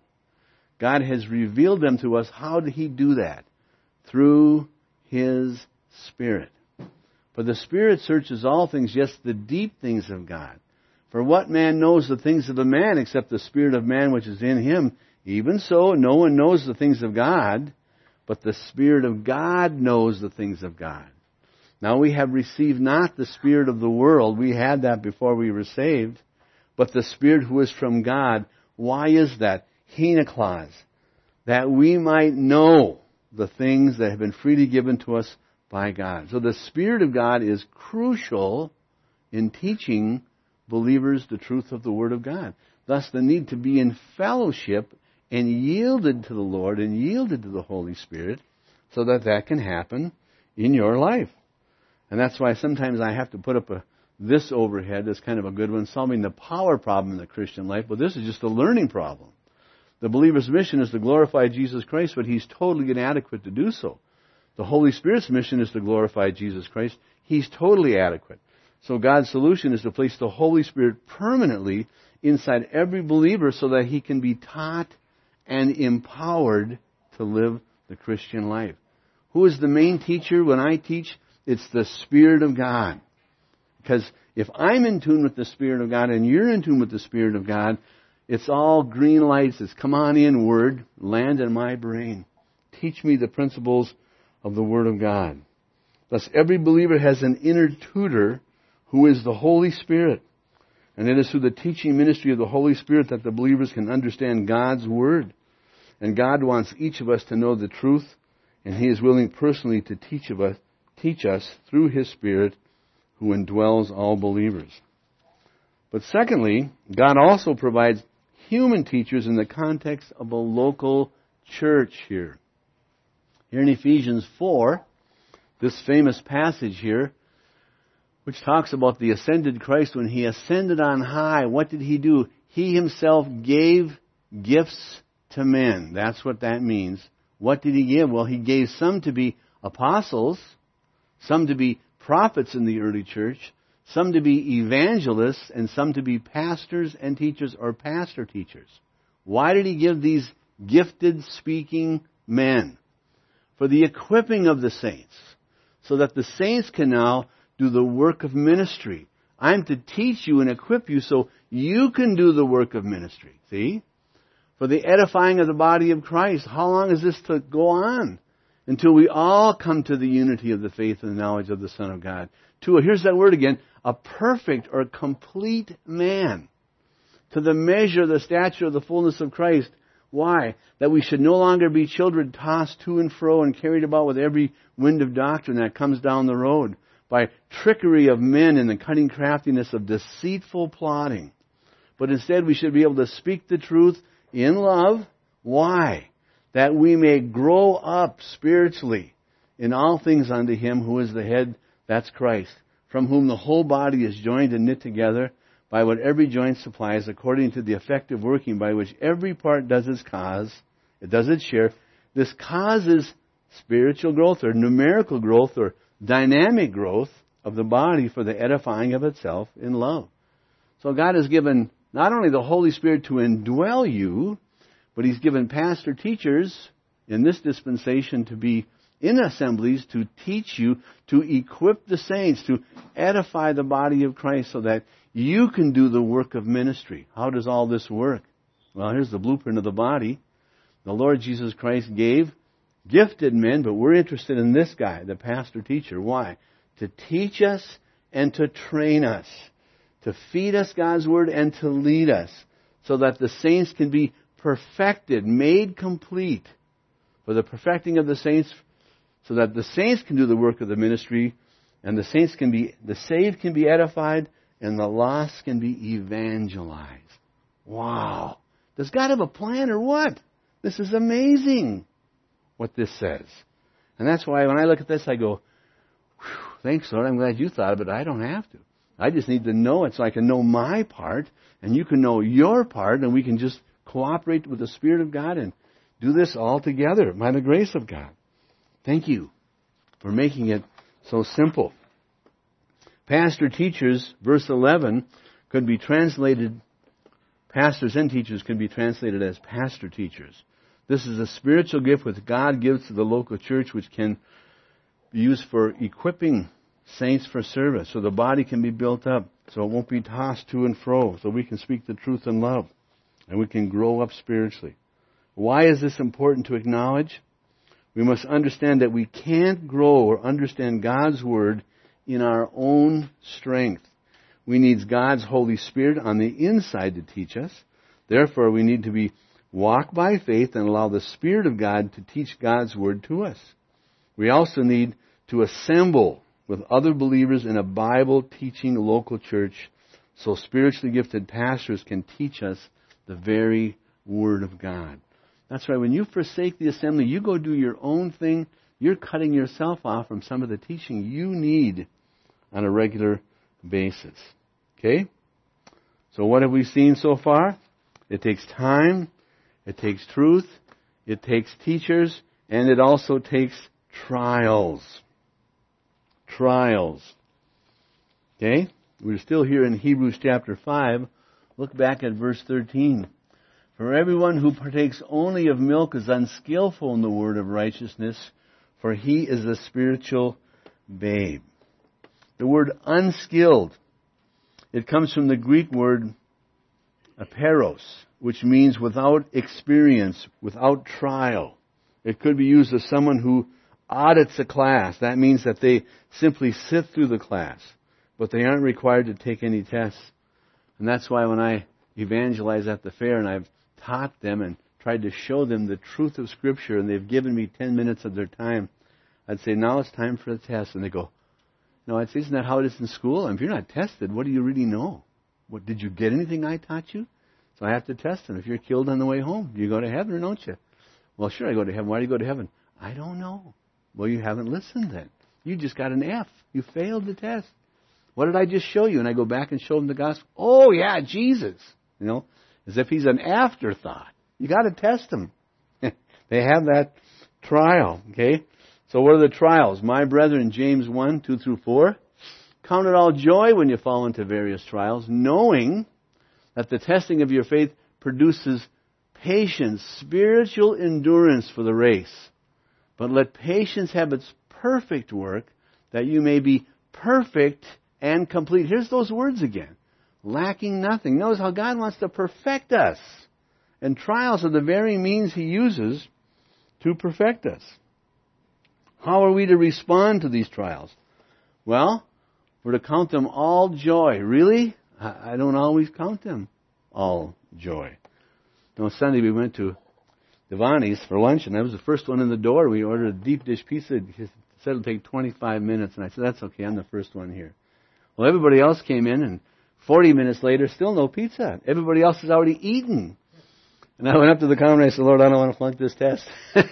Speaker 1: God has revealed them to us." How did He do that? Through His Spirit. For the Spirit searches all things, yes, the deep things of God. For what man knows the things of a man except the Spirit of man which is in him? Even so, no one knows the things of God, but the Spirit of God knows the things of God. Now we have received not the spirit of the world. We had that before we were saved. But the Spirit who is from God. Why is that? Heneklos. That we might know the things that have been freely given to us by God. So the Spirit of God is crucial in teaching believers the truth of the Word of God. Thus the need to be in fellowship and yielded to the Lord and yielded to the Holy Spirit so that that can happen in your life. And that's why sometimes I have to put up this overhead that's kind of a good one, solving the power problem in the Christian life. But this is just a learning problem. The believer's mission is to glorify Jesus Christ, but he's totally inadequate to do so. The Holy Spirit's mission is to glorify Jesus Christ. He's totally adequate. So God's solution is to place the Holy Spirit permanently inside every believer so that he can be taught and empowered to live the Christian life. Who is the main teacher when I teach? It's the Spirit of God. Because if I'm in tune with the Spirit of God and you're in tune with the Spirit of God, it's all green lights. It's come on in, Word, land in my brain. Teach me the principles of the Word of God. Thus, every believer has an inner tutor who is the Holy Spirit. And it is through the teaching ministry of the Holy Spirit that the believers can understand God's Word. And God wants each of us to know the truth, and He is willing personally to teach us through His Spirit who indwells all believers. But secondly, God also provides human teachers in the context of a local church here. Here in Ephesians 4, this famous passage here, which talks about the ascended Christ, when He ascended on high, what did He do? He Himself gave gifts to men. That's what that means. What did He give? Well, He gave some to be apostles, some to be prophets in the early church, some to be evangelists, and some to be pastors and teachers or pastor teachers. Why did He give these gifted speaking men? For the equipping of the saints, so that the saints can now do the work of ministry. I'm to teach you and equip you so you can do the work of ministry. See? For the edifying of the body of Christ. How long is this to go on? Until we all come to the unity of the faith and the knowledge of the Son of God. Here's that word again, a perfect or complete man. To the measure, the stature of the fullness of Christ. Why? That we should no longer be children tossed to and fro and carried about with every wind of doctrine that comes down the road, by trickery of men and the cunning craftiness of deceitful plotting. But instead we should be able to speak the truth in love. Why? That we may grow up spiritually in all things unto Him who is the head, that's Christ, from whom the whole body is joined and knit together by what every joint supplies, according to the effective working by which every part does its cause, it does its share. This causes spiritual growth or numerical growth or dynamic growth of the body for the edifying of itself in love. So God has given not only the Holy Spirit to indwell you, but He's given pastor teachers in this dispensation to be in assemblies to teach you, to equip the saints, to edify the body of Christ so that you can do the work of ministry. How does all this work? Well, here's the blueprint of the body. The Lord Jesus Christ gave gifted men, but we're interested in this guy, the pastor teacher. Why? To teach us and to train us, to feed us God's Word and to lead us so that the saints can be perfected, made complete for the perfecting of the saints, so that the saints can do the work of the ministry and the saved can be edified and the lost can be evangelized. Wow. Does God have a plan or what? This is amazing. what this says. And that's why when I look at this, I go, thanks, Lord, I'm glad you thought of it. I don't have to. I just need to know it so I can know my part, and you can know your part, and we can just cooperate with the Spirit of God and do this all together by the grace of God. Thank you for making it so simple. Pastor teachers, verse 11, could be translated, pastors and teachers could be translated as pastor teachers. This is a spiritual gift which God gives to the local church, which can be used for equipping saints for service, so the body can be built up, so it won't be tossed to and fro, so we can speak the truth in love, and we can grow up spiritually. Why is this important to acknowledge? We must understand that we can't grow or understand God's Word in our own strength. We need God's Holy Spirit on the inside to teach us. Therefore, we need to walk by faith and allow the Spirit of God to teach God's Word to us. We also need to assemble with other believers in a Bible-teaching local church so spiritually gifted pastors can teach us the very Word of God. That's right. When you forsake the assembly, you go do your own thing, you're cutting yourself off from some of the teaching you need on a regular basis. Okay? So what have we seen so far? It takes time, it takes truth, it takes teachers, and it also takes trials. Trials. Okay? We're still here in Hebrews chapter 5. Look back at verse 13. For everyone who partakes only of milk is unskillful in the word of righteousness, for he is a spiritual babe. The word unskilled, it comes from the Greek word aperos, which means without experience, without trial. It could be used of someone who audits a class. That means that they simply sit through the class, but they aren't required to take any tests. And that's why when I evangelize at the fair and I've taught them and tried to show them the truth of Scripture, and they've given me 10 minutes of their time, I'd say, now it's time for the test. And they go, no, I'd say, isn't that how it is in school? And if you're not tested, what do you really know? What, did you get anything I taught you? So I have to test them. If you're killed on the way home, you go to heaven or don't you? Well, sure, I go to heaven. Why do you go to heaven? I don't know. Well, you haven't listened then. You just got an F. You failed the test. What did I just show you? And I go back and show them the gospel. Oh, yeah, Jesus. You know, as if he's an afterthought. You got to test him. They have that trial, okay? So what are the trials? My brethren, James 1, 2 through 4. Count it all joy when you fall into various trials, knowing that the testing of your faith produces patience, spiritual endurance for the race. But let patience have its perfect work, that you may be perfect and complete. Here's those words again. Lacking nothing. Notice how God wants to perfect us. And trials are the very means He uses to perfect us. How are we to respond to these trials? Well, we're to count them all joy. Really? I don't always count them all joy. You know, Sunday we went to Devani's for lunch, and I was the first one in the door. We ordered a deep dish pizza. He said it'll take 25 minutes, and I said, that's okay, I'm the first one here. Well, everybody else came in, and 40 minutes later, still no pizza. Everybody else has already eaten. And I went up to the counter and I said, Lord, I don't want to flunk this test.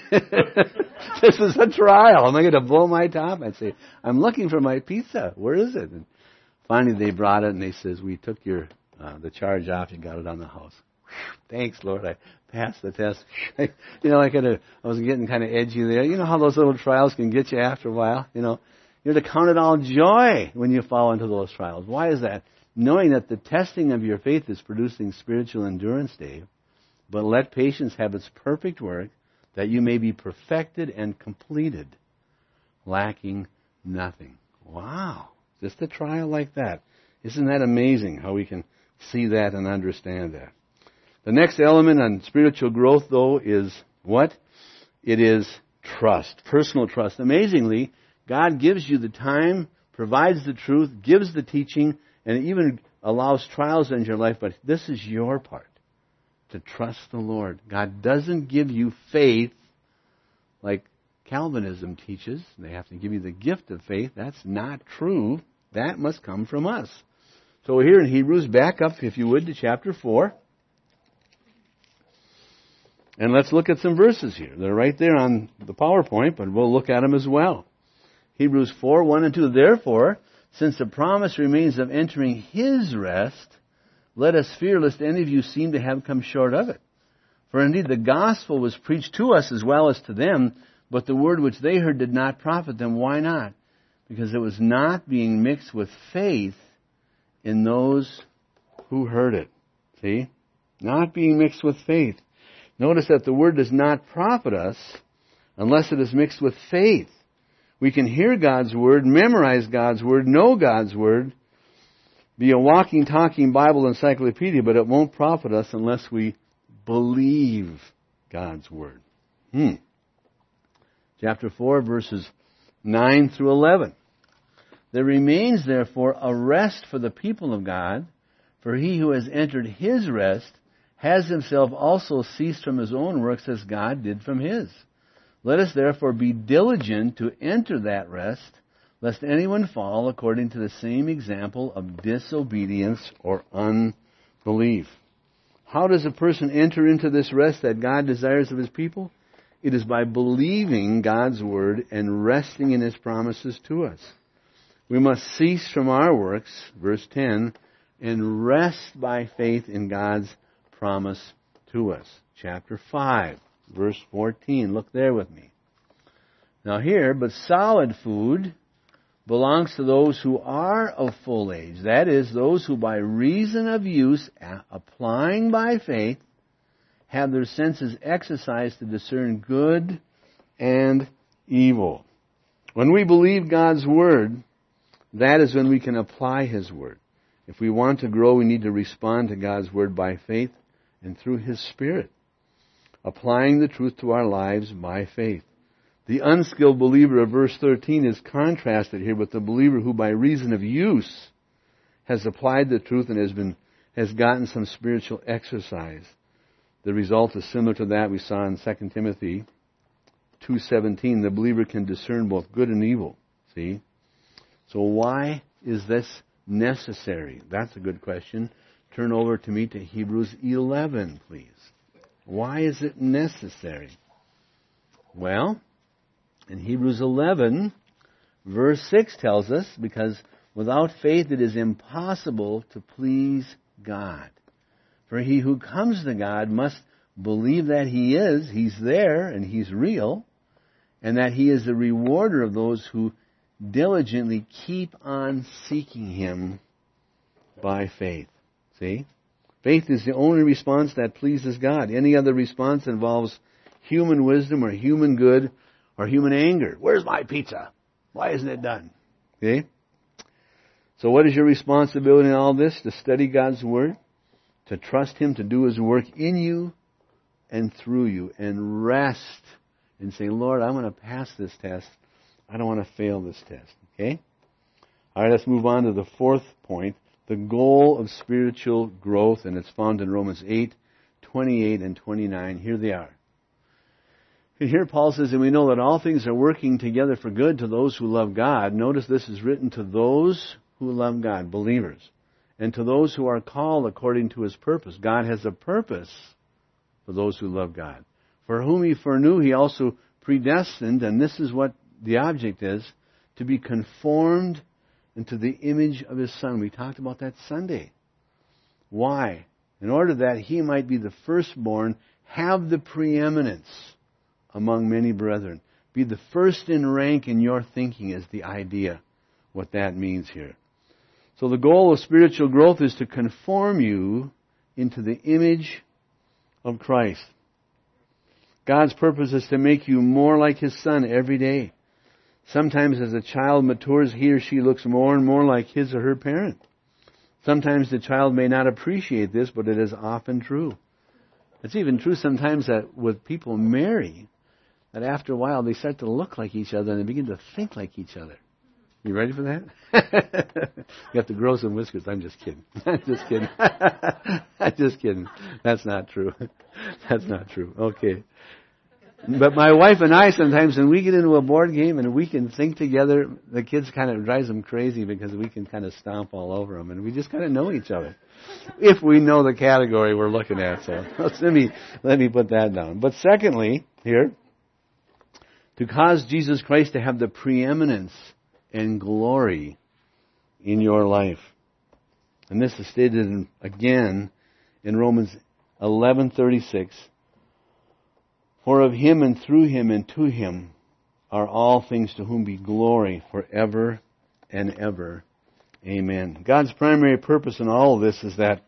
Speaker 1: This is a trial. Am I going to blow my top? I'd say, I'm looking for my pizza. Where is it? And finally they brought it, and they says, we took the charge off. You got it on the house. Thanks, Lord. I passed the test. I was getting kind of edgy there. You know how those little trials can get you after a while? You know, you're to count it all joy when you fall into those trials. Why is that? Knowing that the testing of your faith is producing spiritual endurance, Dave. But let patience have its perfect work, that you may be perfected and completed, lacking nothing. Wow. Just a trial like that. Isn't that amazing how we can see that and understand that? The next element on spiritual growth, though, is what? It is trust, personal trust. Amazingly, God gives you the time, provides the truth, gives the teaching, and even allows trials in your life, but this is your part, to trust the Lord. God doesn't give you faith like Calvinism teaches. They have to give you the gift of faith. That's not true. That must come from us. So here in Hebrews, back up, if you would, to chapter 4. And let's look at some verses here. They're right there on the PowerPoint, but we'll look at them as well. Hebrews 4, 1 and 2. Therefore, since the promise remains of entering His rest, let us fear lest any of you seem to have come short of it. For indeed the gospel was preached to us as well as to them, but the word which they heard did not profit them. Why not? Because it was not being mixed with faith in those who heard it. See? Not being mixed with faith. Notice that the word does not profit us unless it is mixed with faith. We can hear God's word, memorize God's word, know God's word, be a walking, talking Bible encyclopedia, but it won't profit us unless we believe God's word. Chapter 4, verses 9 through 11. There remains, therefore, a rest for the people of God, for he who has entered his rest has himself also ceased from his own works as God did from his. Let us therefore be diligent to enter that rest, lest anyone fall according to the same example of disobedience or unbelief. How does a person enter into this rest that God desires of His people? It is by believing God's word and resting in His promises to us. We must cease from our works, verse 10, and rest by faith in God's promise to us. Chapter 5, verse 14. Look there with me. Now here, but solid food belongs to those who are of full age. That is, those who by reason of use, applying by faith, have their senses exercised to discern good and evil. When we believe God's word, that is when we can apply His word. If we want to grow, we need to respond to God's word by faith and through His Spirit, applying the truth to our lives by faith. The unskilled believer of verse 13 is contrasted here with the believer who by reason of use has applied the truth and has gotten some spiritual exercise. The result is similar to that we saw in 2 Timothy 2:17. The believer can discern both good and evil. See? So why is this necessary? That's a good question. Turn over to me to Hebrews 11, please. Why is it necessary? Well, in Hebrews 11, verse 6 tells us, because without faith it is impossible to please God. For he who comes to God must believe that He's there, and He's real, and that He is the rewarder of those who diligently keep on seeking Him by faith. See? Faith is the only response that pleases God. Any other response involves human wisdom or human good or human anger. Where's my pizza? Why isn't it done? Okay? So what is your responsibility in all this? To study God's Word, to trust Him to do His work in you and through you, and rest and say, Lord, I'm going to pass this test. I don't want to fail this test. Okay? All right, let's move on to the fourth point, the goal of spiritual growth, and it's found in Romans 8, 28 and 29. Here they are. And here Paul says, and we know that all things are working together for good to those who love God. Notice this is written to those who love God, believers, and to those who are called according to His purpose. God has a purpose for those who love God. For whom He foreknew, He also predestined, and this is what the object is, to be conformed into the image of His Son. We talked about that Sunday. Why? In order that He might be the firstborn, have the preeminence among many brethren. Be the first in rank in your thinking is the idea, what that means here. So the goal of spiritual growth is to conform you into the image of Christ. God's purpose is to make you more like His Son every day. Sometimes as a child matures, he or she looks more and more like his or her parent. Sometimes the child may not appreciate this, but it is often true. It's even true sometimes that with people marry, that after a while they start to look like each other and they begin to think like each other. You ready for that? You have to grow some whiskers. I'm just kidding. I'm just kidding. I'm just kidding. That's not true. That's not true. Okay. But my wife and I sometimes, when we get into a board game and we can think together, the kids kind of drives them crazy because we can kind of stomp all over them, and we just kind of know each other if we know the category we're looking at. So let me put that down. But secondly, here, to cause Jesus Christ to have the preeminence and glory in your life. And this is stated again in Romans 11:36. For of Him and through Him and to Him are all things, to whom be glory forever and ever. Amen. God's primary purpose in all of this is that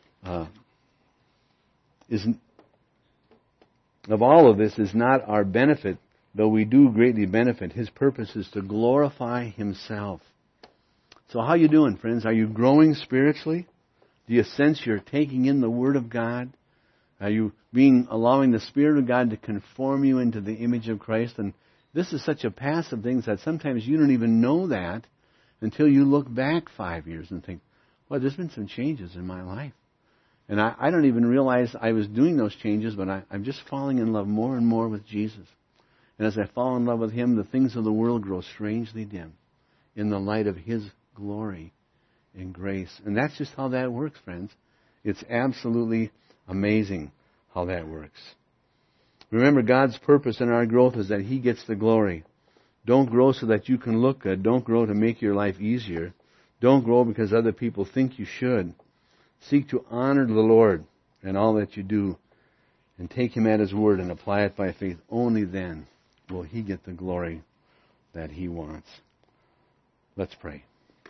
Speaker 1: is not our benefit, though we do greatly benefit. His purpose is to glorify Himself. So how are you doing, friends? Are you growing spiritually? Do you sense you're taking in the Word of God? Are you allowing the Spirit of God to conform you into the image of Christ? And this is such a passive thing that sometimes you don't even know that until you look back 5 years and think, well, there's been some changes in my life. And I don't even realize I was doing those changes, but I'm just falling in love more and more with Jesus. And as I fall in love with Him, the things of the world grow strangely dim in the light of His glory and grace. And that's just how that works, friends. It's absolutely amazing how that works. Remember, God's purpose in our growth is that He gets the glory. Don't grow so that you can look good. Don't grow to make your life easier. Don't grow because other people think you should. Seek to honor the Lord in all that you do and take Him at His word and apply it by faith. Only then will He get the glory that He wants. Let's pray.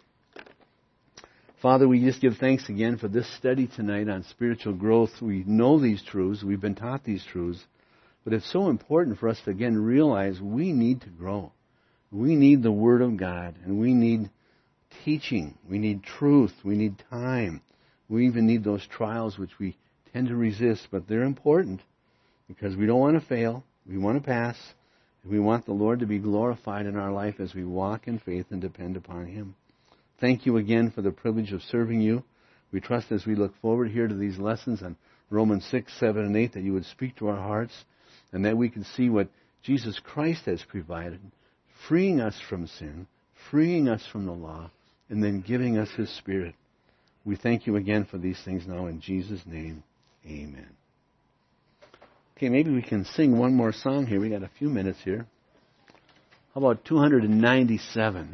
Speaker 1: Father, we just give thanks again for this study tonight on spiritual growth. We know these truths. We've been taught these truths. But it's so important for us to again realize we need to grow. We need the Word of God, and we need teaching. We need truth. We need time. We even need those trials which we tend to resist, but they're important because we don't want to fail. We want to pass. And we want the Lord to be glorified in our life as we walk in faith and depend upon Him. Thank you again for the privilege of serving you. We trust as we look forward here to these lessons on Romans 6, 7, and 8 that you would speak to our hearts and that we can see what Jesus Christ has provided, freeing us from sin, freeing us from the law, and then giving us His Spirit. We thank you again for these things now in Jesus' name. Amen. Okay, maybe we can sing one more song here. We got a few minutes here. How about 297?